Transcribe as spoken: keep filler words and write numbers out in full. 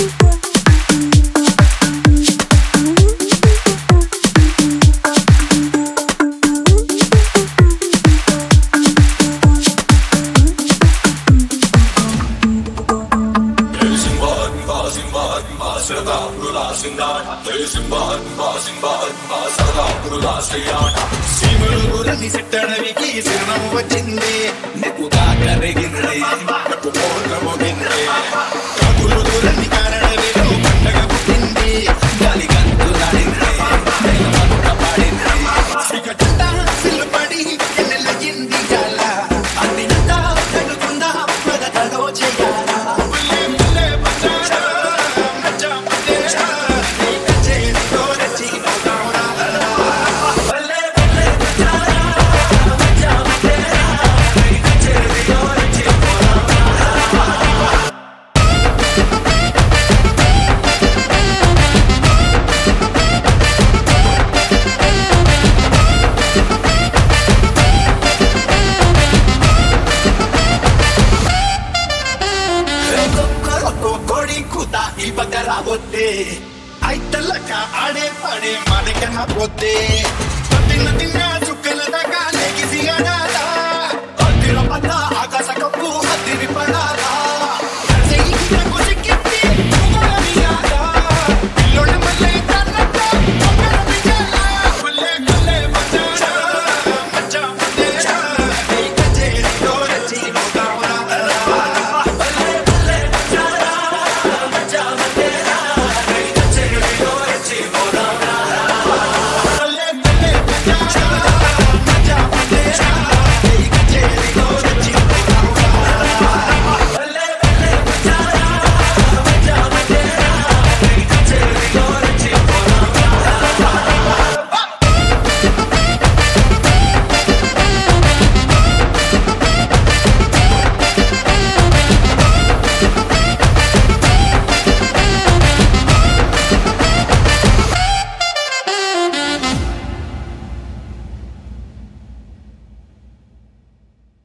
సీమలుగురని సెట్టడవికి సిరణం వచ్చింది నెప్పుగా కరిగింది నెప్పు పోగమోగింది కబులు దూరని కారణవిలో పండగ పుట్టింది గాలి గంతులాడింది నెలమంత పాడింది సిగటంతా సిల్లుపడి ఎన్నెలగింది జాల అందినంతా కనుకుందా ప్రగతలో చేయాలా ఐతలక ఆడే పాడే మాడకన పోతే తిన్న తిన్న చుక్కల దాకా లేగిసి ఆడాలా అతిర పద